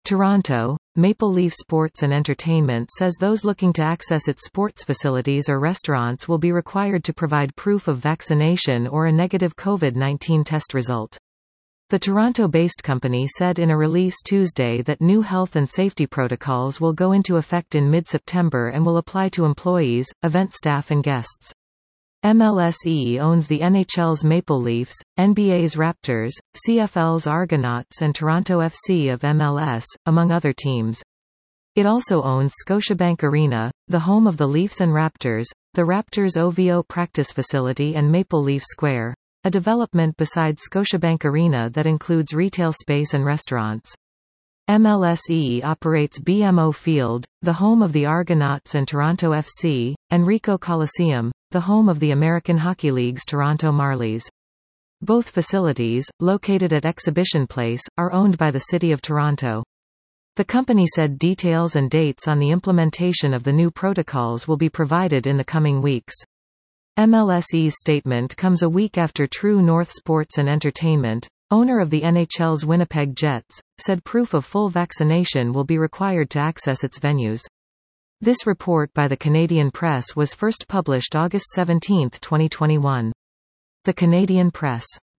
Toronto, Maple Leaf Sports and Entertainment says those looking to access its sports facilities or restaurants will be required to provide proof of vaccination or a negative COVID-19 test result. The Toronto-based company said in a release Tuesday that new health and safety protocols will go into effect in mid-September and will apply to employees, event staff and guests. MLSE owns the NHL's Maple Leafs, NBA's Raptors, CFL's Argonauts and Toronto FC of MLS, among other teams. It also owns Scotiabank Arena, the home of the Leafs and Raptors, the Raptors OVO practice facility and Maple Leaf Square, a development beside Scotiabank Arena that includes retail space and restaurants. MLSE operates BMO Field, the home of the Argonauts and Toronto FC, and Ricoh Coliseum, the home of the American Hockey League's Toronto Marlies. Both facilities, located at Exhibition Place, are owned by the City of Toronto. The company said details and dates on the implementation of the new protocols will be provided in the coming weeks. MLSE's statement comes a week after True North Sports and Entertainment, owner of the NHL's Winnipeg Jets, said proof of full vaccination will be required to access its venues. This report by the Canadian Press was first published August 17, 2021. The Canadian Press.